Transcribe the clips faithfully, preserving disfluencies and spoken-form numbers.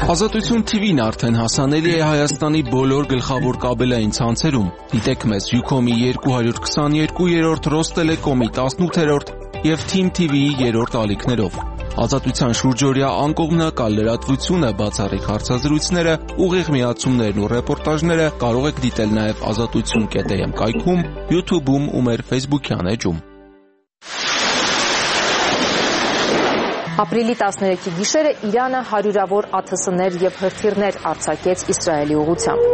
Ազատություն թիվին արդեն հասանելի է Հայաստանի բոլոր գլխավոր կաբելային ցանցերում։ Դիտեք մեզ Ucom-ի երկու հարյուր քսաներկուերորդ, Ռոստելեկոմի տասնութերորդ և Թիմ թի վիի երրորդ ալիքներով։ Ազատության շուրջօրյա անկողմնակալ լրատվությունը, բացառիկ հարցազրույցները, ուղիղ միացումներն ու ռեպորտաժները կարող եք դիտել նաև ազատություն կետ էմ կայքում, YouTube-ում ու մեր Facebook-յան էջում։ Ապրիլի տասներեքի գիշերը Իրանը հարյուրավոր ա թ ս-ներ և հրթիռներ արձակեց Իսրայելի ուղղությամբ։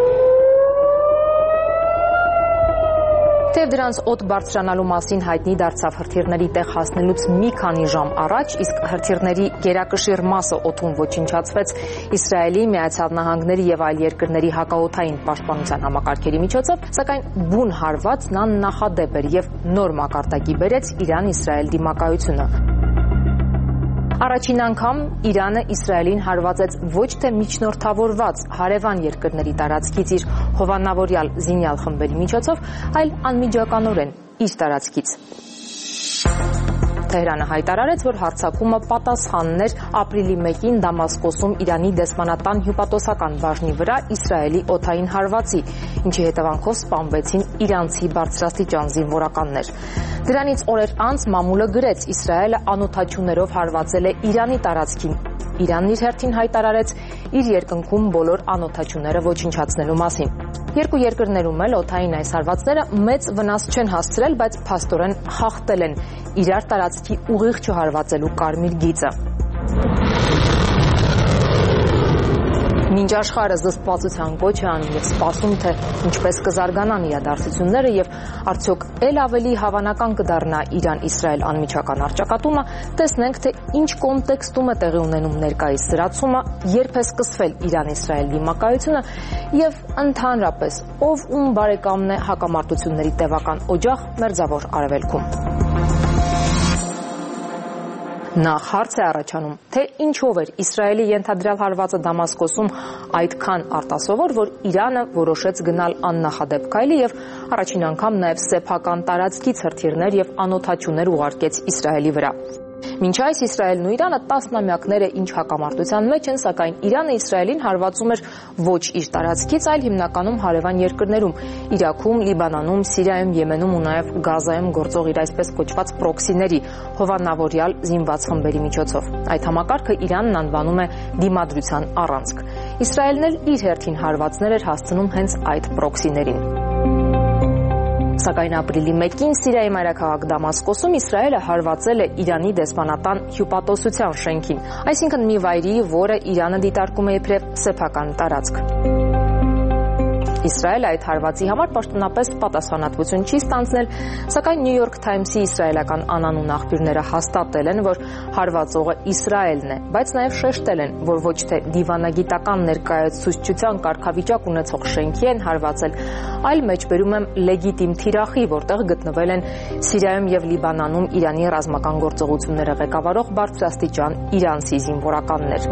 Թեև դրանց օդ բարձրանալու մասին հայտնի դարձավ հրթիռների տեղ հասնելուց մի քանի ժամ առաջ, իսկ հրթիռների գերակշիռ մասը օդում ոչնչացվեց Իսրայելի, Միացյալ Նահանգների և այլ երկրների հակաօդային պաշտպանության համակարգերի միջոցով, սակայն բուն հարվածն աննախադեպ էր և նոր մակարդակի բերեց Իրան-Իսրայել դիմակայությունը։ Առաջին անգամ Իրանը Իսրայելին հարվածեց ոչ թե միջնորդավորված հարևան երկրների տարածքից իր հովանավորյալ զինյալ խմբերի միջոցով, այլ անմիջականորեն իր տարածքից։ Թեհրանը հայտարարեց, որ հարձակումը պատասխանն էր ապրիլի մեկին Դամասկոսում Իրանի դեսպանատան հյուպատոսական բաժնի վրա Իսրայելի օդային հարվածի, ինչի հետևանքով սպանվեցին իրանցի բարձրաստիճան զինվորականներ։ Դրանից օրեր անց մամուլը գրեց Իսրայելը անօդաչուներով հարվածել է Իրանի տարածքին։ Իրանն իր հերթին հայտարարեց իր երկնքում բոլոր անօդաչուները ոչնչացնելու մասին։ Երկու երկրներում էլ օդային այս հարվածները մեծ վնաս չեն հասցրել, բայց փաստորեն խախտել են իրար տարածքի ուղիղ չհարվածելու կարմիր գիծը։ Մինչ աշխարհը զսպվածության կոչ է անում և սպասում, թե ինչպես կզարգանան իրադարձությունները և արդյոք էլ ավելի հավանական կդառնա Իրան-Իսրայել անմիջական առճակատումը, տեսնենք, թե ինչ կոնտեքստում է տեղի ունենում ներկայիս սրացումը, երբ է սկսվել Իրան-Իսրայել դիմակայությունը և ընդհանրապես ով ում բարեկամն է հակամարտությունների տևական օջախ Մերձավոր Արևելքում։ Նախ հարց է առաջանում, թե ինչով էր Իսրայելի ենթադրյալ հարվածը Դամասկոսում այդքան արտասովոր, որ Իրանը որոշեց գնալ աննախադեպ քայլի և առաջին անգամ նաև սեփական տարածքից հրթիռներ և անօդաչուներ ուղարկեց Իսրայելի վրա։ Մինչ այս Իսրայելն ու Իրանը տասնամյակներ է ինչ հակամարտության մեջ են, սակայն Իրանը Իսրայելին հարվածում էր ոչ իր տարածքից, այլ հիմնականում հարևան երկրներում՝ Իրաքում, Լիբանանում, Սիրիայում, Եմենում ու նաև Գազայում գործող իր այսպես կոչված պրոքսիների, հովանավորյալ զինված խմբերի միջոցով։ Այդ համակարգը Իրանն անվանում է դիմադրության առանցք։ Իսրայելն էլ իր հերթին հարվածներ էր հասցնում հենց այդ պրոքսիներին։ Սակայն ապրիլի մեկին Սիրիայի մայրաքաղաք Դամասկոսում Իսրայելը հարվածել է Իրանի դեսպանատան հյուպատոսության շենքին, այսինքն մի վայրի, որը Իրանը դիտարկում է իբրև սեփական տարածք։ Իսրայելը այդ հարվածի համար պաշտոնապես պատասխանատվություն չի ստանձնել, սակայն New York Times-ի իսրայելական անանուն աղբյուրները հաստատել են, որ հարվածողը Իսրայելն է, բայց նաև շեշտել են, որ ոչ թե դիվանագիտական ներկայացուցչության կարգավիճակ ունեցող շենքի են հարվածել, այլ մեջբերում եմ լեգիտիմ թիրախի, որտեղ գտնվել են Սիրիայում և Լիբանանում Իրանի ռազմական գործողությունները ղեկավարող բարձրաստիճան իրանցի զինվորականներ։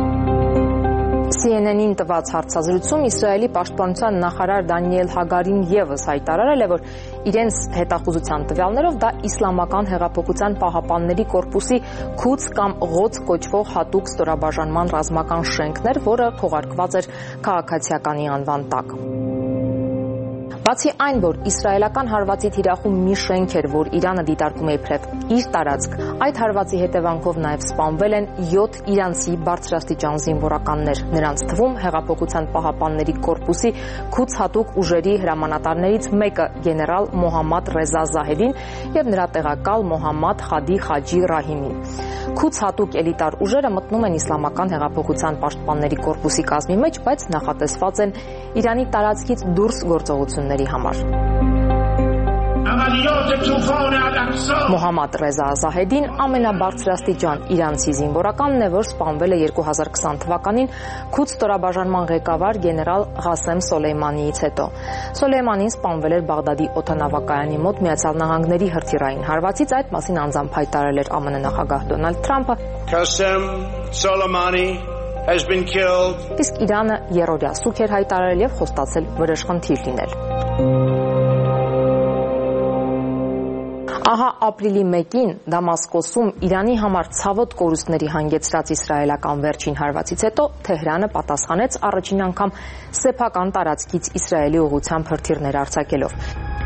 Սի Են Են-ին տված հարցազրույցում Իսրայելի պաշտպանության նախարար Դանիել Հագարին ևս հայտարարել է, որ իրենց հետախուզության տվյալներով դա իսլամական հեղափոխության պահապանների կորպուսի քուց կամ ղոց կոչվող հատուկ ստորաբաժանման ռազմական շենքն էր, որը թողարկված էր քաղաքացիականի անվան տակ։ Բացի այն, որ իսրայելական հարվածի թիրախում մի շենք էր, որ Իրանը դիտարկում է իբրև իր տարածք, այդ հարվածի հետևանքով նաև սպանվել են յոթ իրանցի բարձրաստիճան զինվորականներ, նրանց թվում հեղափոխության պահապանների կորպուսի քուց հատուկ ուժերի հրամանատարներից մեկը գեներալ Մոհամմադ Ռեզա Զահեդին և նրա տեղակալ Մոհամմադ Խադի Խաջի Ռահիմին։ Քուց հատուկ էլիտար ուժերը մտնում են իսլամական հեղափոխության պաշտպանների կորպուսի կազմի մեջ, բայց նախատեսված են Իրանի տարածքից դուրս գործողությունների համար։ Մոհամմադ Ռեզա Զահեդին ամենաբարձրաստիճան իրանցի զինվորականն է, որ սպանվել է երկու հազար քսան թվականին քուց ստորաբաժանման ղեկավար գեներալ Ղասեմ Սոլեյմանիից հետո։ Սոլեյմանին սպանվել էր Բաղդադի օդանավակայանի մոտ Միացյալ Նահանգների հրթիռային հարվածից, այդ մասին անձամբ հայտարարել էր ԱՄՆ նախագահ Դոնալդ Թրամփը։ Qasem Soleimani has been killed. Իսկ Իրանը երրորդյա սուք էր հայտարարել և խոստացել վրեժխնդիր լինել։ Ահա ապրիլի մեկին Դամասկոսում Իրանի համար ցավոտ կորուստների հանգեցրած իսրայելական վերջին հարվածից հետո Թեհրանը պատասխանեց առաջին անգամ սեփական տարածքից Իսրայելի ուղղությամբ հրթիռներ արձակելով։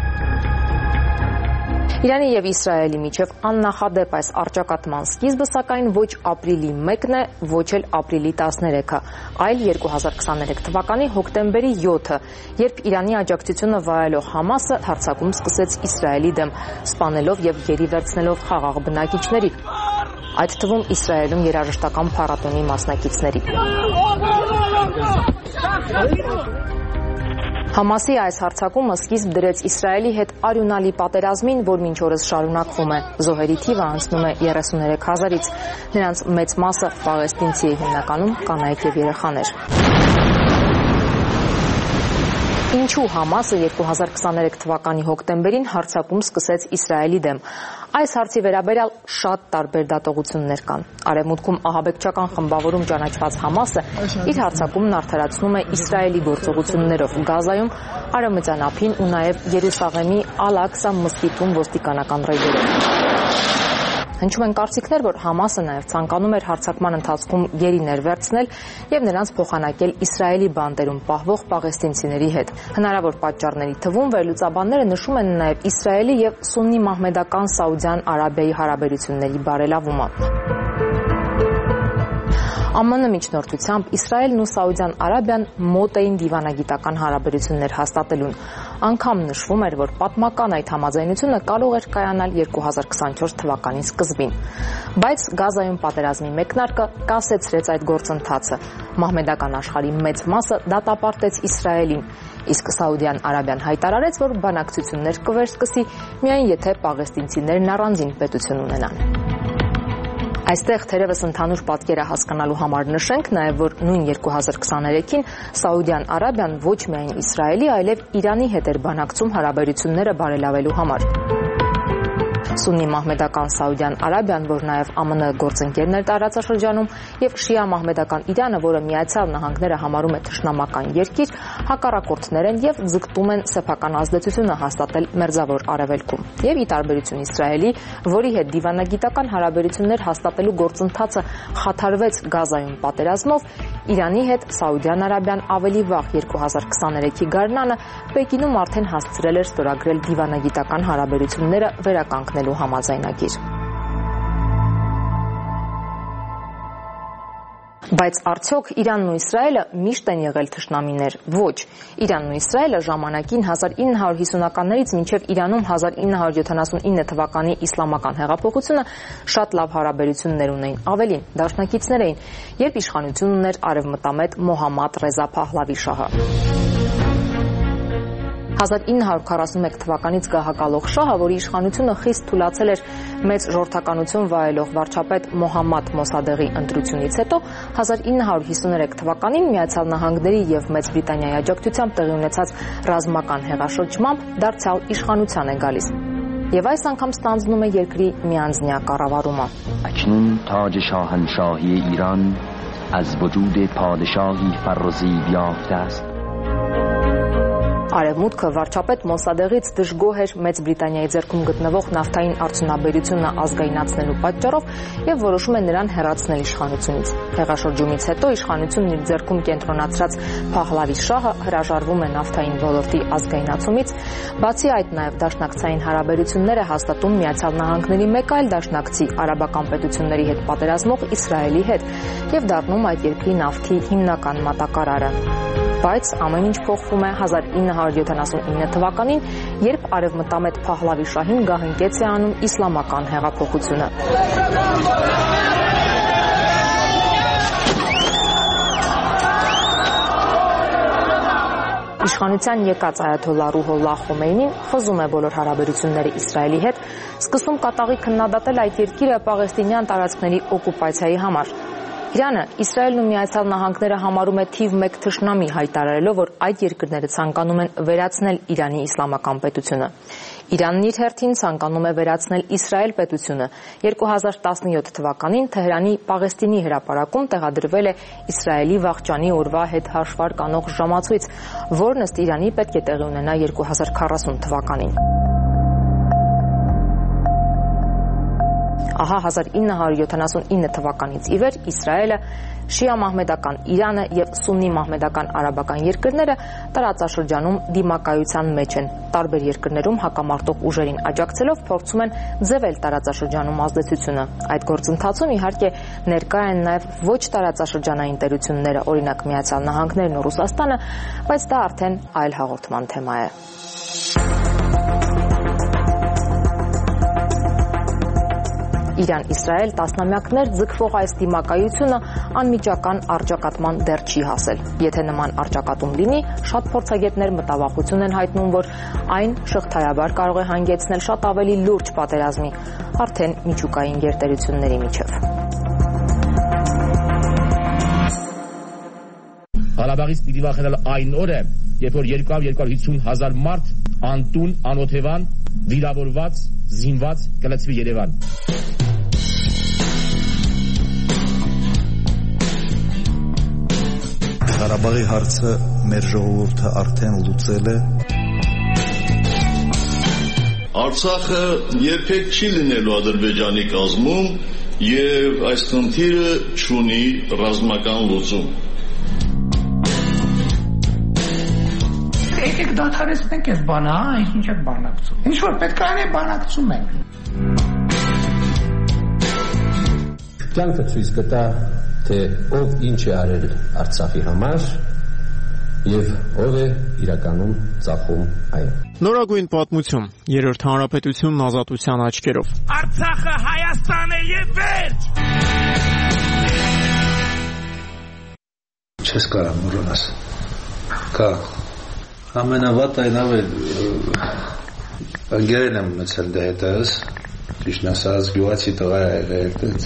Իրանի եւ Իսրայելի միջև աննախադեպ այս առճակատման սկիզբը սակայն ոչ ապրիլի մեկն է, ոչ էլ ապրիլի տասներեքը, այլ երկու հազար քսաներեք թվականի հոկտեմբերի յոթը, երբ Իրանի աջակցությունը վայելող Համասը հարձակում սկսեց Իսրայելի դեմ, սպանելով եւ գերի վերցնելով խաղաղ բնակիչների, այդ թվում Իսրայելում երաժշտական փառատոնի մասնակիցների։ Համասի այս հարձակումը սկիզբ դրեց Իսրայելի հետ արյունալի պատերազմին, որ մինչ օրս շարունակվում է։ Զոհերի թիվը անցնում է երեսուներեք հազարից, նրանց մեծ մասը պաղեստինցի է, հիմնականում կանայք եւ երեխաներ։ Ինչու Համասը երկու հազար քսաներեք թվականի հոկտեմբերին հարձակում սկսեց Իսրայելի դեմ։ Այս հարցի վերաբերյալ շատ տարբեր դատողություններ կան։ Արևմուտքում ահաբեկչական խմբավորում ճանաչված Համասը իր հարձակումն արդարացնում է Իսրայելի գործողություններով Գազայում, Արևմտյան ափին ու նաև Երուսաղեմի Ալ-Ակսա մզկիթում ոստիկանական ռեյդերով։ Հնչում են կարծիքներ, որ Համասը նաև ցանկանում էր հարձակման ընթացքում գերիներ վերցնել եւ նրանց փոխանակել Իսրայելի բանտերում պահվող պաղեստինցիների հետ։ Հնարավոր պատճառների թվում վերլուծաբանները նշում են նաև Իսրայելի եւ սուննի մահմեդական Սաուդյան Արաբիայի հարաբերությունների բարելավումը։ ԱՄՆ միջնորդությամբ Իսրայելն ու Սաուդյան Արաբիան մոտ էին դիվանագիտական հարաբերություններ հաստատելուն։ Անգամ նշվում էր, որ պատմական այդ համաձայնությունը կարող էր կայանալ երկու հազար քսանչորս թվականի սկզբին։ Բայց Գազայում պատերազմի մեկնարկը կասեցրեց այդ գործընթացը։ Մահմեդական աշխարհի մեծ մասը դատապարտեց Իսրայելին, իսկ Սաուդյան Արաբիան հայտարարեց, որ բանակցություններ կվերսկսի միայն եթե պաղեստինցիներն առանձին պետություն ունենան։ Այստեղ թերևս ընդհանուր պատկերը հասկանալու համար նշենք նաև, որ նույն երկու հազար քսաներեքին Սաուդյան Արաբիան ոչ միայն Իսրայելի, այլև Իրանի հետ էր բանակցում հարաբերությունները բարելավելու համար։ Սուննի մահմեդական Սաուդյան Արաբիան, որ նաև ԱՄՆ գործընկերն էր տարածաշրջանում, եւ շիա մահմեդական Իրանը, որը Միացյալ Նահանգները համարում է թշնամական երկիր, հակառակորդներ են եւ ձգտում են սեփական ազդեցությունը հաստատել Մերձավոր Արևելքում։ Եվ ի տարբերություն Իսրայելի, որի հետ դիվանագիտական հարաբերություններ հաստատելու գործընթացը խաթարվեց Գազայում պատերազմով, Իրանի հետ Սաուդյան Արաբիան ավելի վաղ երկու հազար քսաներեքի գարնանը Պեկինում արդեն հասցրել էր ստորագրել դիվանագիտական հարաբերությունները վերականգնելու համաձայնագիր։ Բայց արդյոք Իրանն ու Իսրայելը միշտ են եղել թշնամիներ։ Ոչ, Իրանն ու Իսրայելը ժամանակին հազար ինը հարյուր հիսունականներից մինչև Իրանում հազար ինը հարյուր յոթանասունինը թվականի իսլամական հեղափոխությունը շատ լավ հարաբերություններ ունեին, ավելին, դաշնակիցներ էին, երբ իշխանություն ուներ արևմտամետ Մոհամմադ Ռեզա Փահլավի շահը։ հազար ինը հարյուր քառասունմեկ թվականից գահակալող շահը, որի իշխանությունը խիստ թուլացել էր մեծ ժողովրդականություն վայելող վարչապետ Մոհամմադ Մոսադեղի ընտրությունից հետո, հազար ինը հարյուր հիսուներեք թվականին Միացյալ Նահանգների եւ Մեծ Բրիտանիայի աջակցությամբ տեղի ունեցած ռազմական հեղաշրջմամբ դարձյալ իշխանության է գալիս։ Եվ այս անգամ ստանձնում է երկրի միանձնյա կառավարումը։ اکنون تاج شاهنشاهی ایران از وجود پادشاهی فرزید یافته است. Արևմուտքը վարչապետ Մոսադեղից դժգոհ էր Մեծ Բրիտանիայի ձեռքում գտնվող նավթային արդյունաբերությունը ազգայնացնելու պատճառով եւ որոշում է նրան հեռացնել իշխանությունից։ Հեղաշրջումից հետո իշխանությունն իր ձեռքում կենտրոնացրած Փահլավի շահը հրաժարվում է նավթային ոլորտի ազգայնացումից, բացի այդ նաեւ դաշնակցային հարաբերություններ է հաստատում Միացյալ Նահանգների մեկ այլ դաշնակցի արաբական պետությունների հետ պատերազմող Իսրայելի հետ եւ դառնում այդ երկրի նավթի հիմնական մատակարարը։ Բայց ամեն ինչ փոխվում է հազար ինը հարյուր յոթանասունինը թվականին, երբ արևմտամետ Փահլավի շահին գահընկեց է անում իսլամական հեղափոխությունը։ Իշխանության եկած այաթոլլա Ռուհոլլա Խոմեյնին խզում է բոլոր հարաբերությունները Իսրայելի հետ, սկսում կատաղի քննադատել այդ երկիրը պաղեստինյան տարածքների օկուպացիայի համար։ Իրանը Իսրայելն ու Միացյալ Նահանգները համարում է թիվ մեկ թշնամի, հայտարարելով, որ այդ երկրները ցանկանում են վերացնել Իրանի իսլամական պետությունը։ Իրանն իր հերթին ցանկանում է վերացնել Իսրայել պետությունը։ երկու հազար տասնյոթ թվականին Թեհրանի Պաղեստինի հրապարակում տեղադրվել է Իսրայելի վաղճանի օրվա հետ հաշվար կանող ժամացույց, որն ըստ Իրանի պետք է տեղի ունենա երկու հազար քառասուն թվականին։ Ահա հազար ինը հարյուր յոթանասունինը թվականից ի վեր Իսրայելը, շիա մահմեդական Իրանը եւ սուննի մահմեդական արաբական երկրները տարածաշրջանում դիմակայության մեջ են։ Տարբեր երկրներում հակամարտող ուժերին աջակցելով փորձում են ձևել տարածաշրջանում ազդեցությունը։ Այդ գործընթացում իհարկե ներկա են նաեւ ոչ տարածաշրջանային տերությունները, օրինակ Միացյալ Նահանգներն ու Ռուսաստանը, բայց դա արդեն այլ հաղորդման թեմա է։ Իրան-Իսրայել տասնամյակներ ձգվող այս դիմակայությունը անմիջական առճակատման դեռ չի հասել։ Եթե նման առճակատում լինի, շատ փորձագետներ մտավախություն են հայտնում, որ այն շղթայաբար կարող է հանգեցնել շատ ավելի լուրջ պատերազմի, արդեն միջուկային գերտերությունների միջև։ Ղարաբաղից պիտի վախենալ այն օրը, երբ որ երկու հարյուր հիսուն հազար մարդ անտուն, անօթևան, վիրավորված, զինված կլցվի Երևան։ Ղարաբաղի հարցը մեր ժողովուրդը արդեն լուծել է։ Արցախը երբեք չի լինելու Ադրբեջանի կազմում եւ այս խնդիրը չունի ռազմական լուծում։ Եկեք դադարեցնենք այս բանը, հա, ինչ եք բանակցում։ Ինչ որ պետք է անենք, բանակցում ենք։ Կյանքը ցույց կտա, թե ով ինչ է արել Արցախի համար եւ ով է իրականում ծախում այն։ Նորագույն պատմություն, երրորդ հանրապետությունն ազատության աչքերով։ Արցախը Հայաստան է եւ վերջ։ Չես կարա մոռանաս։ Կա ամենավատը այն ավ է անգերեն եմ մեցել դա հետս ճիշտ ասած գյուղացի տղա է եղել։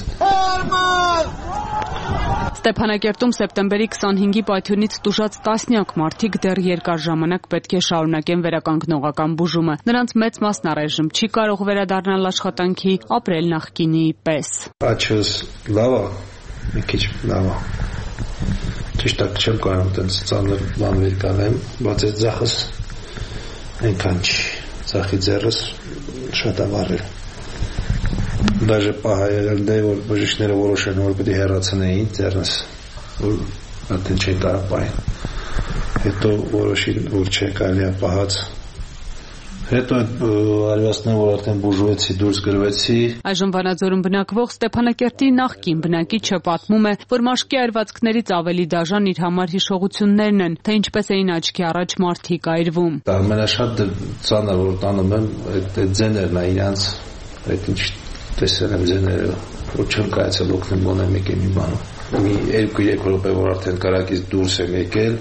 Ստեփանակերտում սեպտեմբերի քսանհինգի պայթյունից տուժած տասնյակ մարդիկ դեռ երկար ժամանակ պետք է շարունակեն վերականգնողական բուժումը։ Նրանց մեծ մասն առայժմ չի կարող վերադառնալ աշխատանքի, ապրել նախկինի պես։ Աչքս լավ է, մի քիչ լավ է։ Ճիշտ է, չեմ կարող տենց ծանր բանվեր կանեմ, բայց այս ձախս այնքան չի, ձախի ձեռս շատ է վառել։ Даже պահա եղել դե, որ բժիշկները որոշեն, որ պետք է հեռացնեին ձեռնս, որ արդեն չէ կարող պահեն։ Հետո որոշին, որ չէ կարելի է պահած։ Հետո արվաստները, որ արդեն բուժվեցի, դուրս գրվեցի։ Այժմ Վանաձորում բնակվող Ստեփանակերտի նախկին բնակիչը պատմում է, որ մաշկի այրվածքներից ավելի դաժան իր համար հիշողություններն են, թե ինչպես էին աչքի առաջ մարդիկ այրվում։ Ամենաշատ ծանր, որ տանում եմ, այդ ձեներն է իրանց, այդ ինչ տեսել եմ ձեները, որ չեմ կայացել օգնեմ գոնե մեկ է մի բանով։ Մի երկու-երեք րոպե, որ արդեն կարակից դուրս եմ եկել,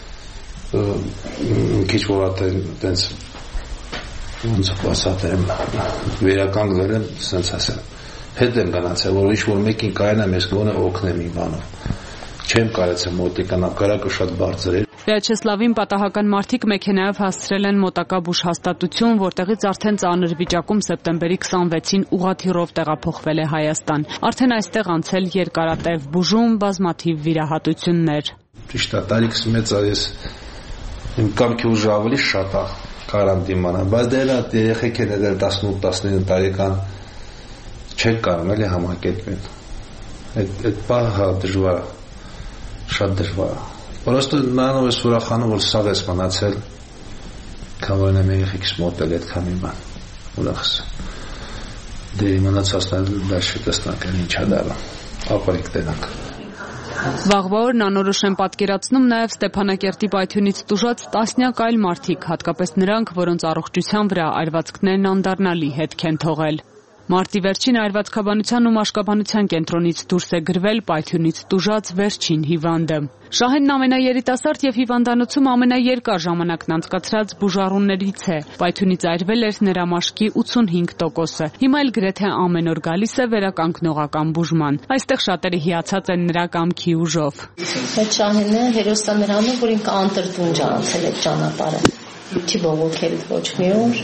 քիչ որ արդեն տենց ոնց ասեմ, վերականգնել եմ, սենց ասեմ։ Հետ եմ գնացել, որ ինչ որ մեկին կարենամ ես գոնե օգնեմ մի բանով։ Չեմ կարեցել մոտիկանալ, կարակը շատ բարձր էր։ Վիաչեսլավին պատահական մարդիկ մեքենայով հասցրել են մոտակա բուժ հաստատություն, որտեղից արդեն ծանր վիճակում սեպտեմբերի քսանվեցին ուղղաթիռով տեղափոխվել է Հայաստան։ Արդեն այստեղ անցել երկարատև բուժում, բազմաթիվ վիրահատություններ։ Ճիշտ է, տարիքս մեծ է, ես իմ կամքի ուժը ավելի շատ է, կարամ դիմանալ, բայց դեռ երեխեք են դեռ տասնութ տասնինը տարեկան չեն կարող էլի համակերպել։ Այդ պահը դժվար է, շատ դժվար է։ Որոստը նրանով ես ուրախանում, որ սաղ ես մնացել, քան եմ երեխեքս մոտել այդքան մի բան, ուրախս։ Դե մնացածն դեռ չտեսնանք ինչա դառնա, ապարիկ տենանք։ Վաղվա օրն անորոշ են պատկերացնում նաև Ստեփանակերտի պայթյունից տուժած տասնյակ այլ մարդիկ, հատկապես նրանք, որոնց առողջության վրա այրվածքներն անդառնալի հետք են թողել։ Մարտի վերջին այրվածքաբանության ու մաշկաբանության կենտրոնից դուրս է գրվել պայթյունից տուժած վերջին հիվանդը։ Շահենն ամենաերիտասարդ եւ հիվանդանոցում ամենաերկար ժամանակն անցկացրած բուժառուներից է։ Պայթյունից այրվել էր նրա մաշկի ութսունհինգ տոկոսը։ Հիմա էլ գրեթե ամեն օր գալիս է վերականգնողական բուժման։ Այստեղ շատերը հիացած են նրա կամքի ուժով։ Այդ Շահենը հերոսը նրան է, որ ինքը անտրտունջ անցել է ճանապարհը։ Չի բողոքել ոչ մի օր։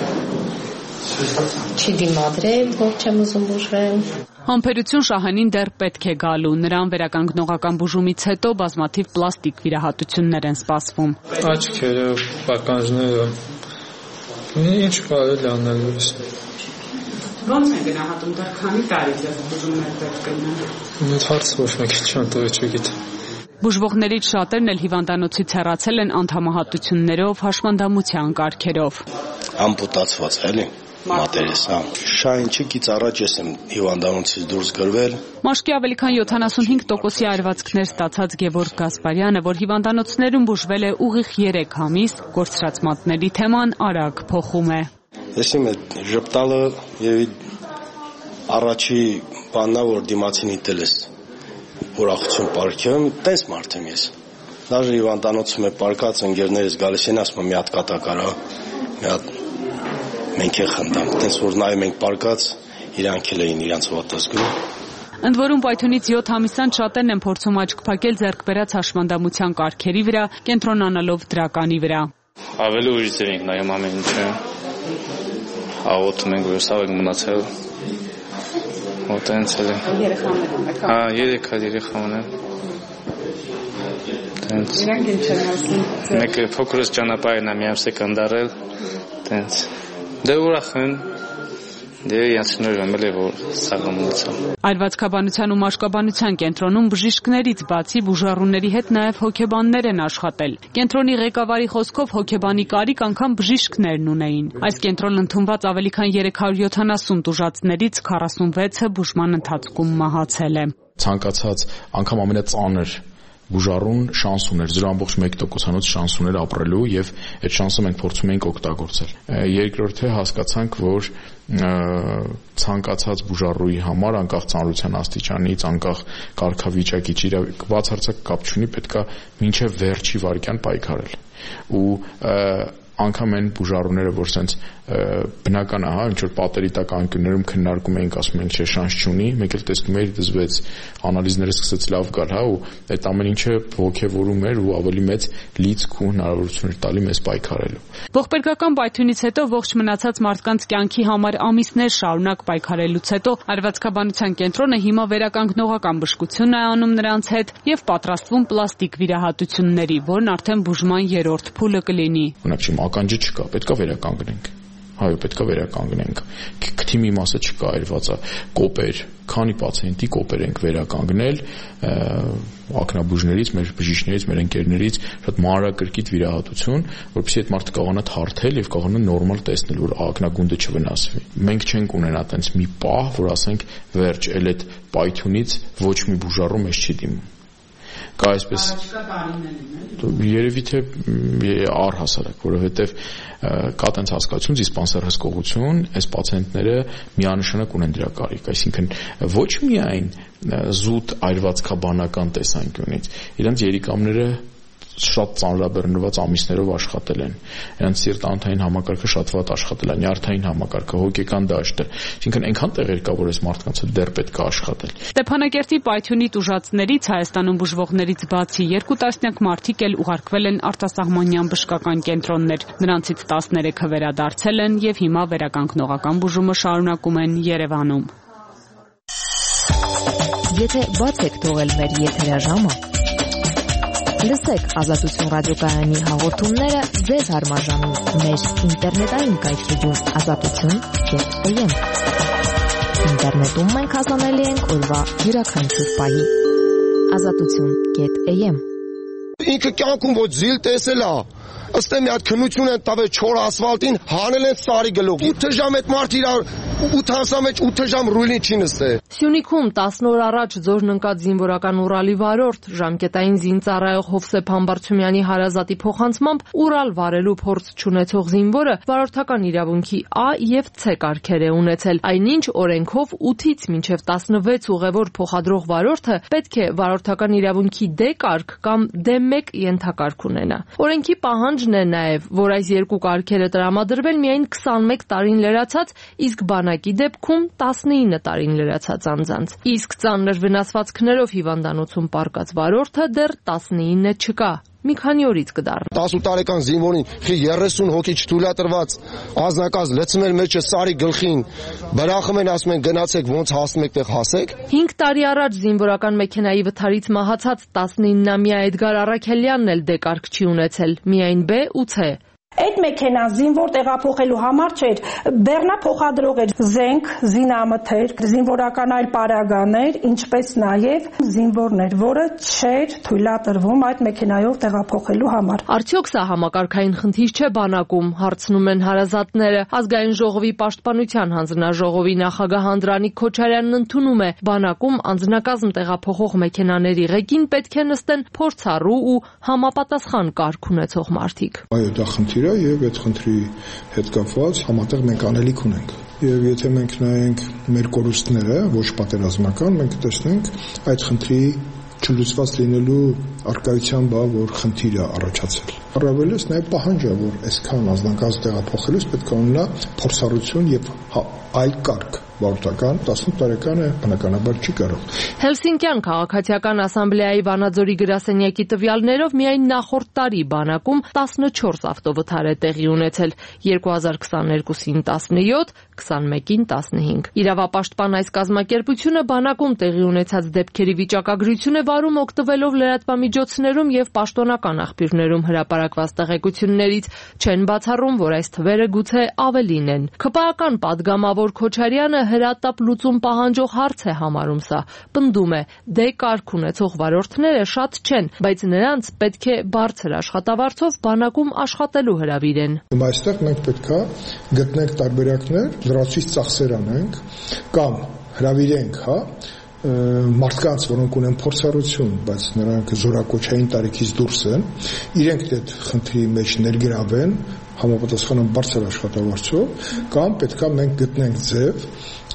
Չի դիմադրել, որ չեմ ուզում բուժվել։ Համբերություն Շահենին դեռ պետք է գալու։ Նրան վերականգնողական բուժումից հետո բազմաթիվ պլաստիկ վիրահատություններ են սպասվում։ Աչքերը, պականջները, ինչ կարելի անել։ Ոնց են գնահատում դեռ քանի տարի ձեզ բուժումներ պետք կլինեն։ Ինձ հարց ոչ մեկ չան տվել չգիտեմ։ Բուժվողներից շատերն էլ հիվանդանոցից հեռացել են անդամահատություններով, հաշմանդամության կարգերով։ Ամպուտացված էլի մատերես, հա։ Շային չկից առաջ ես եմ հիվանդանոցից դուրս գրվել։ Մաշկի ավելի քան յոթանասունհինգ տոկոսի այրվածքներ ստացած Գևորգ Գասպարյանը, որ հիվանդանոցներում բուժվել է ուղիղ երեք ամիս, կորցրած մատների թեման արագ փոխում է։ Ես իմ այդ ժպտալը եւ առաջի բաննա, որ դիմացին իտել ես ուրախություն պարգևեմ, տես մարդ եմ ես։ Դաժե հիվանդանոցում է պարկած ընկերներս գալիս են, ասում եմ մի հատ կատակարա, մի հատ մենք է խնդամ, տես որ նայում ենք պարկած, իրանք էլ էին իրանց վատազգում։ Ընդ որում պայթյունից յոթ ամիսան շատերն են փորձում աչք փակել ձեռք բերած հաշմանդամության կարգերի վրա, կենտրոնանալով դրականի վրա։ Ավելի ուժից ենք նայում ամեն ինչը։ Աղոթում ենք, որ սավ ենք մնացել։ Ոտենցել է։ Երեխաներում եք։ Հա, երեք հատ երեխա ունեմ։ Տենց։ Իրանք ինչ են ասում։ Մեկը փոքրս ճանապարհն է միայն սեկնդարել։ Տենց։ Դե ուրախ են։ Դե յանցնոր ամել է որ սաղամունցա։ Այրվածքաբանության ու մաշկաբանության կենտրոնում բժիշկներից բացի բուժառուների հետ նաև հոգեբաններ են աշխատել։ Կենտրոնի ղեկավարի խոսքով հոգեբանի կարիք անգամ բժիշկներն ունեին։ Այս կենտրոն ընդունված ավելի քան երեք հարյուր յոթանասուն տուժածներից քառասունվեցը բուժման ընթացքում մահացել է։ Ցանկացած անգամ ամենածանր բուժառուն շանս ուներ, զրո ամբողջ մեկ տոկոսանոց շանս ուներ ապրելու եւ այդ շանսը մենք փորձում ենք օգտագործել։ Երկրորդը հասկացանք, որ ցանկացած բուժառուի համար անկախ ծանրության աստիճանից, անկախ կարգավիճակից իր բացարձակ կապ չունի, պետքա մինչեւ վերջի վարքյան պայքարել։ Ու անգամ այն բուժառուները, որ sense բնական է, հա, ինչ որ պատերի տակ անկյուններում քննարկում էինք, ասում ենք, չէ, շանս չունի, մեկ էլ տեսնում էի դզվեց, անալիզները սկսեց լավ գալ, հա, ու այդ ամեն ինչը ողջևորում էր ու ավելի մեծ լիցք ու հնարավորություն էր տալի մեզ պայքարելու։ Ողբերգական պայթյունից հետո ողջ մնացած մարդկանց կյանքի համար ամիսներ շարունակ պայքարելուց հետո Այրվածքաբանության կենտրոնը հիմա վերականգնողական բժշկություն է անում նրանց հետ եւ պատրաստվում պլաստիկ վիրահատությունների, որն արդեն բուժման երրորդ փուլը կլինի։ Օրինակ, չեմ ականջը չկա, պետքա վերականգնենք։ Հայո, պետքա վերականգնենք։ Քթիմի մասը չկա, այրվածա կոպեր, քանի պացիենտի կոպեր ենք վերականգնել ակնաբուժներից, մեր բժիշկներից, մեր ընկերներից, շատ մանրակրկիտ վիրահատություն, որպեսզի այդ մարդը կարողանա թարթել եւ կարողանա նորմալ տեսնել, որ ակնագունդը չվնասվի։ Մենք չենք ունենա այտենց մի պահ, որ ասենք վերջ, էլ այդ պայթյունից ոչ մի բուժառու մեզ չի դիմում։ Կա այսպես երևի թե առհասարակ, որովհետև կա տենց հասկացություն, դիսպանսեր հսկողություն, այս պացիենտները միանշանակ ունեն դրա կարիք, այսինքն ոչ միայն զուտ այրվածքաբանական տեսանկյունից, իրենց երիկամները շատ ծանրաբեռնված ամիսներով աշխատել են։ Նրանց սիրտանոթային համակարգը շատ վատ աշխատել է, նյարդային համակարգը, հոգեկան դաշտը, այսինքն այնքան տեղեր կա, որ այս մարդկանց հետ դեռ պետք է աշխատել։ Ստեփանակերտի պայթյունի տուժածներից Հայաստանում բուժվողներից բացի երկու տասնյակ մարդիկ էլ ուղարկվել են արտասահմանյան բժշկական կենտրոններ։ Նրանցից տասներեքը վերադարձել են եւ հիմա վերականգնողական բուժումը շարունակում են Երևանում։ Եթե բաց եք թողել մեր եթերաժամը, լսեք Ազատություն ռադիոկայանի հաղորդումները ձեզ հարմարժանում մեր ինտերնետային կայքեջում ազատություն կետ էմ։ Ինտերնետում մենք հասանելի ենք օրվա յուրաքանչյուր պահի։ ազատություն կետ էմ։ Ինքը կյանքում ոչ զիլ տեսել է։ Ըստ մի հատ քնություն են տվել չոր ասֆալտին, հանել են սարի գլուխ։ ութ ժամ այդ մարդ իր ութ ամսա մեջ ութ ժամ ռուլին չի նստել։ Սյունիքում տասն օր առաջ ձորն ընկած զինվորական Ուրալի վարորդ ժամկետային զինծառայող Հովսեփ Համբարձումյանի հարազատի փոխանցմամբ Ուրալ վարելու փորձ չունեցող զինվորը վարորդական իրավունքի A եւ C կարգեր է ունեցել։ Այնինչ օրենքով ութից մինչեւ տասնվեց ուղևոր փոխադրող վարորդը պետք է վարորդական իրավունքի D կարգ կամ D մեկ ենթակարգ ունենա։ Օրենքի պահանջն է նաեւ, որ այս երկու կարգերը տրամադրվել միայն քսանմեկ տարին լրացած, իսկ բանակի դեպքում տասնինը տարին լրացած անձանց։ Իսկ ծանր վնասվածքներով հիվանդանոցում պարկած վարորդը դեռ տասնինը չկա։ Մի քանի օրից կդառնա։ տասը տարեկան զինվորին խի երեսուն հոգի չթույլատրված ազնագազ լցնել մեջը սարի գլխին, բրախում են ասում են գնացեք ոնց հասնում եք տեղ հասեք։ հինգ տարի առաջ զինվորական մեքենայի վթարից մահացած տասնիննամյա Էդգար Առաքելյանն էլ դեկարգ չի ունեցել, միայն B ու C։ Այդ մեքենան զինվոր տեղափոխելու համար չէր, բեռնա փոխադրող էր զենք, զինամթեր, զինվորական այլ պարագաներ, ինչպես նաև զինվորներ, որը չէր թույլատրվում այդ մեքենայով տեղափոխելու համար։ Արդյոք սա համակարգային խնդիր չէ բանակում, հարցնում են հարազատները։ Ազգային ժողովի պաշտպանության հանձնաժողովի նախագահ Անդրանիկ Քոչարյանն ընդունում է, բանակում անձնակազմ տեղափոխող մեքենաների ղեկին պետք է նստեն փորձառու ու համապատասխան կարգ ունեցող մարդիկ։ Այո, դա խնդիր է եւ այդ խնդրի հետ կապված համատեղ մենք անելիք ունենք։ Եվ եթե մենք նայենք մեր կորուստները, ոչ պատերազմական, մենք տեսնենք այդ խնդրի չլուծված լինելու արկայության բա որ խնդիր է առաջացել։ Առավելից նաև պահանջ է, որ այսքան ազնագազմ տեղափոխելուց պետք է ունենա փորձառություն եւ այլ կարգ։ Վարորդական տասնութ տարեկան է, բնականաբար չի կարող։ Հելսինկյան քաղաքացիական ասամբլեայի Վանաձորի գրասենյակի տվյալներով միայն նախորդ տարի բանակում տասնչորս ավտովթար է տեղի ունեցել, երկու հազար քսաներկուսին տասնյոթ, քսանմեկին տասնհինգ։ Իրավապաշտպան այս կազմակերպությունը բանակում տեղի ունեցած դեպքերի վիճակագրություն է վարում օգտվելով լրատվամիջոցներում եւ պաշտոնական աղբյուրներում հրապարակված տեղեկություններից, չեն բացառում, որ այս թվերը գուցե ավելին են։ ՔՊԱ-ական падգամավոր Քոչարյանը հրատապ լուծում պահանջող հարց է համարում սա։ Պնդում է, դե կարգ ունեցող վարորդները շատ չեն, բայց նրանց պետք է բարձր աշխատավարձով բանակում աշխատելու հրավիրեն։ Այստեղ մենք պետք է գտնենք տարբերակներ, լրացուցիչ ծախսեր անենք կամ հրավիրենք, հա, մարդկանց, որոնք ունեն փորձառություն, բայց նրանք զորակոչային տարիքից դուրս են, իրենք այդ խնդրի մեջ ներգրավեն համապատասխան բարձր աշխատավարձով, կամ պետքա մենք գտնենք ձև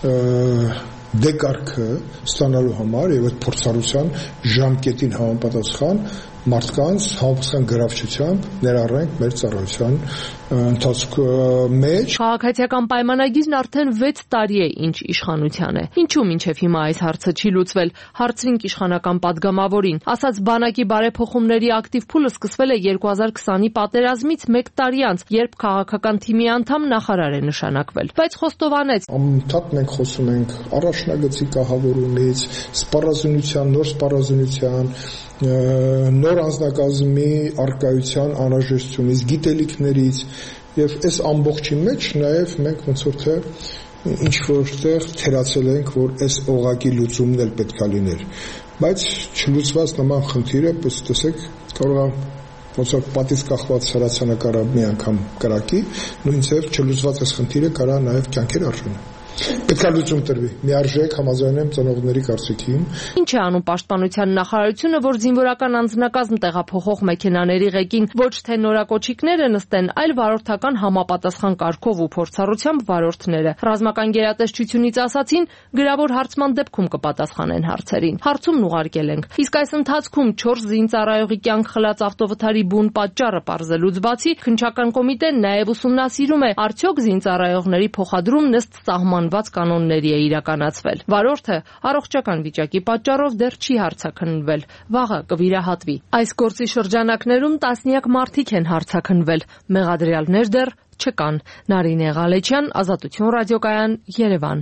դեկարգը ստանալու համար եւ այդ փորձառության ժամկետին համապատասխան մարդկանց համապատասխան գրավչությամբ ներառենք մեր ծառայության ընթացքում մեջ։ Քաղաքացիական պայմանագիրն արդեն վեց տարի է ինչ իշխանության է։ Ինչու մինչև հիմա այս հարցը չի լուծվել, հարցրինք իշխանական падգամավորին։ Ասաց բանակի բարեփոխումների ակտիվ փուլը սկսվել է երկու հազար քսանի պատերազմից մեկ տարի անց, երբ քաղաքական թիմի անդամ նախարար է նշանակվել։ Բայց խոստովանեց. Անդադ մենք խոսում ենք առաջնագծի կահավորումից, սպառազինության, նոր սպառազինության, նոր անձնակազմի արկայության անհրաժեշտությունից, գիտելիքներից եւ այս ամբողջի մեջ նաեւ մենք ոնց որ թե ինչ որտեղ թերացել ենք, որ այս օղակի լուծումն էլ պետքա լիներ, բայց չլուծված նման խնդիրը, ըստ տեսեք, կարող է ոնց որ պատից կախված հրացանակարը մի անգամ կրակի, նույն ձև չլուծված այս խնդիրը կարա նաեւ կյանքեր արժանի։ Պետք է լուծում տրվի։ Միարժեք համաձայն եմ ծնողների կարծիքին։ Ինչ է անում պաշտպանության նախարարությունը, որ զինվորական անձնակազմ տեղափոխող մեքենաների ղեկին ոչ թե նորակոչիկները նստեն, այլ վարորդական համապատասխան կարգով ու փորձառությամբ վարորդները։ Ռազմական գերատեսչությունից ասացին, գրավոր հարցման դեպքում կպատասխանեն հարցերին։ Հարցումն ուղարկել ենք։ Իսկ այս ընթացքում չորս զինծառայողի կյանք խլած ավտովթարի բուն պատճառը պարզելուց բացի, քննչական կոմիտեն նաև ուսումնասիրում է, արդյոք զինծառայողների փոխադրումն ըստ սահման կանոնների է իրականացվել։ Վարորդը առողջական վիճակի պատճառով դեռ չի հարցաքննվել, վաղը կվիրահատվի։ Այս գործի շրջանակներում տասնյակ մարդիկ են հարցաքննվել, մեղադրյալներ դեռ չկան։ Նարինե Ղալեչյան, Ազատություն ռադիոկայան, Երևան։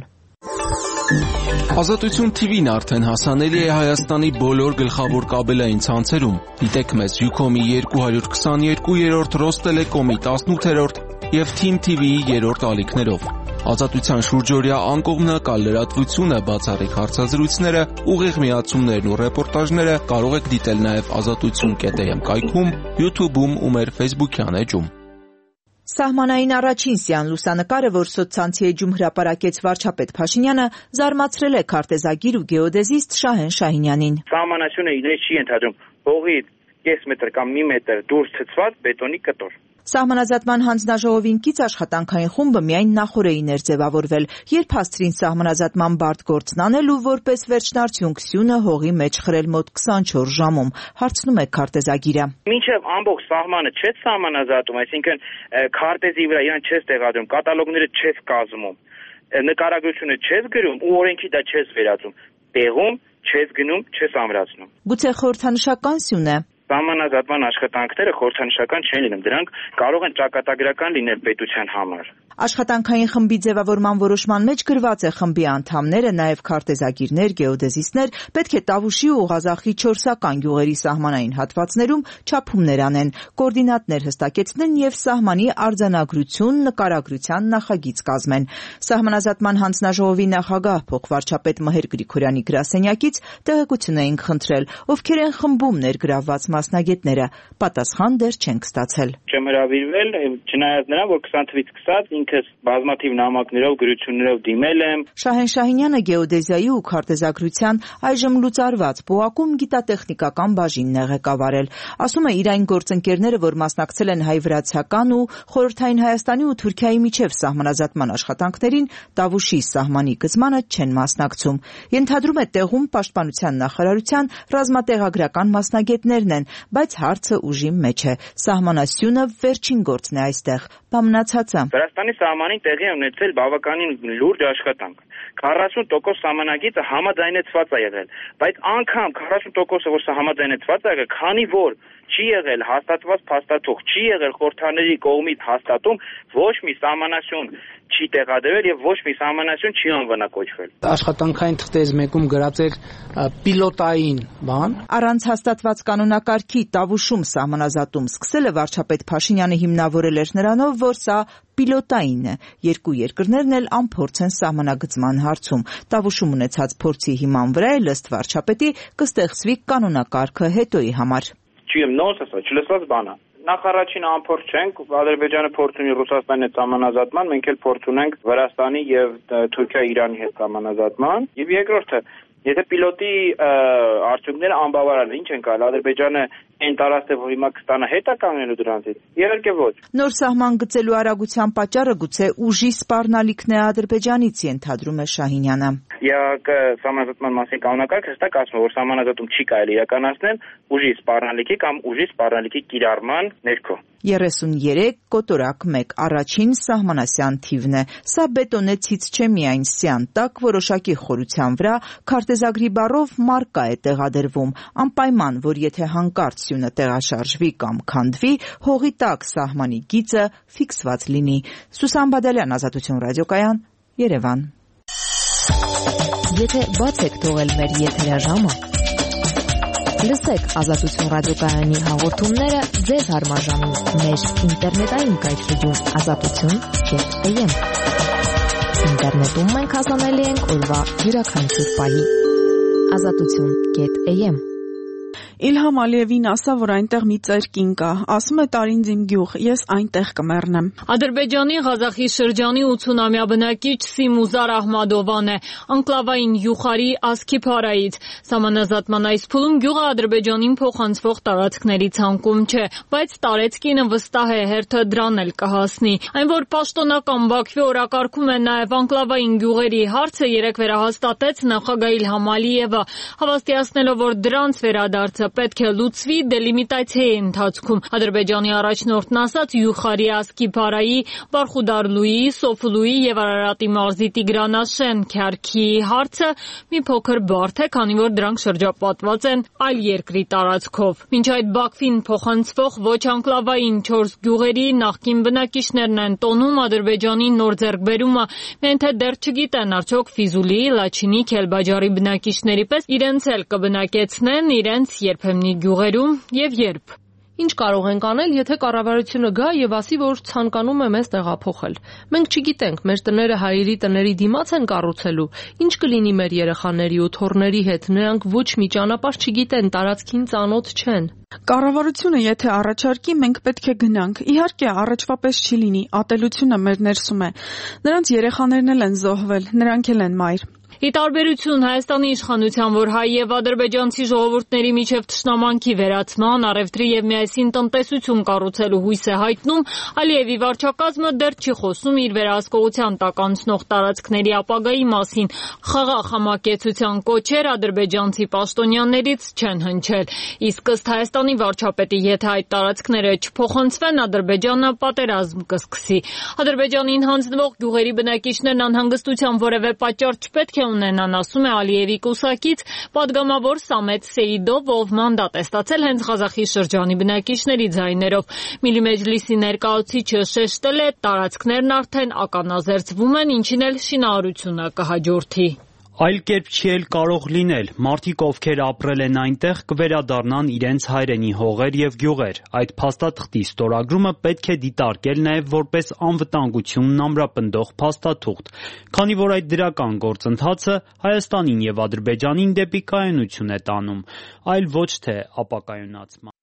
Ազատություն թիվին արդեն հասանելի է Հայաստանի բոլոր գլխավոր կաբելային ցանցերում։ Դիտեք մեզ Յուքոմի երկու հարյուր քսաներկու, Ռոստելեկոմի տասնութերորդ եւ Թիմ թիվիի երրորդ ալիքներով։ Ազատության շուրջօրյա անկողմնակալ լրատվությունը, բացառիկ հարցազրույցները, ուղիղ միացումներն ու ռեպորտաժները կարող եք դիտել նաև ազատություն կետ էմ կայքում, YouTube-ում ու մեր Facebook-յան էջում։ Սահմանային առաջին սյան լուսանկարը, որ սոցցանցի էջում հրապարակեց վարչապետ Փաշինյանը, զարմացրել է քարտեզագիր ու գեոդեզիստ Շահեն Շահինյանին։ Սահմանությունը իրեն չի ենթադրում հողի կես մետր կամ մի մետր դուրս ցցված բետոնի կտոր։ Սահմանազատման հանձնաժողովին կից աշխատանքային խումբը միայն նախօրեին էր ձևավորվել, երբ հասցրին սահմանազատման բարդ գործն անել ու որպես վերջնարդյունք սյունը հողի մեջ խրել մոտ քսանչորս ժամում, հարցնում է քարտեզագիրը։ Մինչև ամբողջ սահմանը չես սահմանազատում, այսինքն քարտեզի վրա իրան չես տեղադրում, կատալոգները չես կազմում, նկարագրությունը չես գրում ու օրենքի դա չես վերածում, տեղում չես գնում, չես ամրացնում։ Գուցե խորհրդանշական սյուն է։ Սահմանազատման աշխատանքները խորհրդանշական չեն լինում, դրանք կարող են ճակատագրական լինել պետության համար։ Աշխատանքային խմբի ձևավորման որոշման մեջ գրված է խմբի անդամները, նաև քարտեզագիրներ, գեոդեզիստներ պետք է Տավուշի ու Ղազախի չորսական գյուղերի սահմանային հատվածներում չափումներ անեն, կոորդինատներ հստակեցնեն եւ սահմանի արձանագրություն, նկարագրության նախագիծ կազմեն։ Սահմանազատման հանձնաժողովի նախագահ փոխվարչապետ Մհեր Գրիգորյանի գրասենյակից տեղեկություն էինք խնդրել, ովքեր են խմբում ներգրավված մասնագետները, պատասխան դեռ չենք ստացել։ Չեմ հրավիրվել, չնայած նրան, որ քսան թվականից սկսած ինքս բազմաթիվ նամակներով, գրություններով դիմել եմ։ Շահեն Շահինյանը գեոդեզիայի ու քարտեզագրության այժմ լուծարված ՊՈԱԿ-ում գիտատեխնիկական բաժինն է ղեկավարել։ Ասում է, իր այն գործընկերները, որ մասնակցել են հայ-վրացական ու խորհրդային Հայաստանի ու Թուրքիայի միջև սահմանազատման աշխատանքներին, Տավուշի սահմանի գծմանը չեն մասնակցում։ Ենթադրում է, տեղում պաշտպանության նախարարության ռազմատեղագրական մասնագետներն են, բայց հարցը ուժի մեջ է։ Սահմանասյունը վերջին գործն է այստեղ։ Բամնացածը։ Վրաստանի սահմանին տեղի է ունեցել բավականին լուրջ աշխատանք։ քառասուն տոկոս սահմանագիծը համաձայնեցված է եղել, բայց անգամ քառասուն տոկոսը, որ սա համաձայնեցված է եղել, քանի որ չի եղել հաստատված փաստաթուղթ, չի եղել խորհրդաների կողմից հաստատում, ոչ մի սահմանասյուն չի տեղադրվել եւ ոչ մի սահմանասյուն չի անվանակոչվել։ Աշխատանքային թղթերից մեկում գրած էր պիլոտային բան։ Առանց հաստատված կանոնակարգի Տավուշում սահմանազատում սկսելը վարչապետ Փաշինյանը հիմնավորել էր նրանով, որ սա պիլոտային է։ Երկու երկրներն էլ անփորձ են սահմանագծման հարցում։ Տավուշում ունեցած փորձի հիման վրա է ըստ վարչապետի կստեղծվի կանոնակարգը հետոյի համար։ Չի եմ նոնսենս, չլսված բան է։ Նախ առաջին անփորձ չենք, Ադրբեջանը փորձ ունի Ռուսաստանի հետ սահմանազատման, մենք էլ փորձ ունենք Վրաստանի եւ Թուրքիա Իրանի հետ սահմանազատման, եւ երկրորդը, եթե պիլոտի արդյունքները անբավարար են, ինչ են կարել Ադրբեջանը այն տարածքը, որ հիմա կստանա հետ է կանգնելու դրանից։ Իհարկե ոչ։ Նոր սահման գծելու արագության պատճառը գուցե ուժի սպառնալիքն է Ադրբեջանից, ենթադրում է Շահինյանը։ ԵԱՀԿ սահմանազատման մասին կանոնակարգը հստակ ասում է, որ սահմանազատում չի կարելի իրականացնել ուժի սպառնալիքի կամ ուժի սպառնալիքի կիրառման ներքո։ երեսուններեք կոտորակ մեկ առաջին սահմանասյան թիվն է։ Սա բետոնեցից չէ միայն սյան տակ որոշակի խորության վրա քարտեզագրի բառով մարկա է տեղադրվում, անպայման, որ եթե հանկարծ սյունը տեղաշարժվի կամ քանդվի, հողի տակ սահմանի գիծը ֆիքսված լինի։ Սուսան Բադալյան, Ազատություն ռադիոկայան, Երևան։ Եթե բաց եք թողել մեր եթերաժամը, լսեք Ազատություն ռադիոկայանի հաղորդումները ձեզ հարմարժանում մեր ինտերնետային կայքեջում ազատություն կետ էմ։ Ինտերնետում մենք հասանելի ենք օրվա յուրաքանչյուր պահի։ ազատություն կետ էմ։ Իլհամ Ալիևին ասա, որ այնտեղ մի ծեր կին կա, ասում է տարին իմ գյուղ, ես այնտեղ կմեռնեմ։ Ադրբեջանի Ղազախի շրջանի ութսունամյա բնակիչ Սիմուզար Ահմադովան է, անկլավային Յուխարի Ասկիփարայից։ Սահմանազատման այս փուլում գյուղը Ադրբեջանին փոխանցվող տարածքների ցանկում չէ, բայց տարեց կինը վստահ է, հերթը դրան էլ կհասնի։ Այն, որ պաշտոնական Բաքվի օրակարգում է նաև անկլավային գյուղերի հարցը, երեկ վերահաստատեց նախագահ Իլհամ Ալիևը, հավաստիացնելով, որ դրանց վերադարձը պետք է լուծվի դելիմիտացիայի ընթացքում։ Ադրբեջանի առաջնորդն ասաց Յուխարի Ասկիփարայի, Բարխուդարլուի, Սոֆուլուի եւ Արարատի մարզի Տիգրանաշեն Քյարքի հարցը մի փոքր բարդ է, քանի որ դրանք շրջապատված են այլ երկրի տարածքով։ Մինչ այդ Բաքվին փոխանցվող ոչ անկլավային չորս գյուղերի նախկին բնակիչներն են տոնում Ադրբեջանի նոր ձեռքբերումը, միայն թե դեռ չգիտեն արդյոք Ֆիզուլի, Լաչինի, Քելբաջարի բնակիչների պես իրենց էլ կբնակեցնեն իրենց երբեմնի գյուղերում եւ երբ։ Ինչ կարող ենք անել, եթե կառավարությունը գա եւ ասի, որ ցանկանում է մեզ տեղափոխել։ Մենք չգիտենք, մեր տները հայերի տների դիմաց են կառուցելու։ Ինչ կլինի մեր երեխաների ու թոռների հետ, նրանք ոչ մի ճանապարհ չգիտեն, տարածքին ծանոթ չեն։ Կառավարությունը եթե առաջարկի, մենք պետք է գնանք։ Իհարկե, առաջվա պես չի լինի, ատելությունը մեր ներսում է։ Նրանց երեխաներն էլ են զոհվել, նրանք էլ են մայր։ Ի տարբերություն Հայաստանի իշխանության, որ հայ եւ ադրբեջանցի ժողովուրդների միջև թշնամանքի վերացման, առևտրի եւ միասին տնտեսություն կառուցելու հույս է հայտնում, Ալիևի վարչակազմը դեռ չի խոսում իր վերահսկողության տակ անցնող տարածքների ապագայի մասին։ Խաղաղ համակեցության կոչեր ադրբեջանցի պաշտոնյաներից չեն հնչել։ Իսկ ըստ Հայաստանի վարչապետի, եթե այդ տարածքները չփոխանցվեն, Ադրբեջանը պատերազմ կսկսի։ Ադրբեջանին հանձնվող գյուղերի բնակիչներն անհանգստության որևէ պատճառ չպետք է ունենան, ասում է Ալիևի կուսակից պատգամավոր Սամետ Սեիդով, ով մանդատ է ստացել հենց Ղազախի շրջանի բնակիչների ձայներով։ Միլի Մեջլիսի ներկայացուցիչը շեշտել է, տարածքներն արդեն ականազերծվում են, ինչին էլ շինարարությունը կհաջորդի։ Այլ կերպ չի էլ կարող լինել, մարդիկ, ովքեր ապրել են այնտեղ, կվերադառնան իրենց հայրենի հողեր եւ գյուղեր։ Այդ փաստաթղթի ստորագրումը պետք է դիտարկել նաեւ որպես անվտանգությունն ամրապնդող փաստաթուղթ, քանի որ այդ դրական գործընթացը Հայաստանին եւ Ադրբեջանին դեպի կայունություն է տանում, այլ ոչ թե ապակայունացման։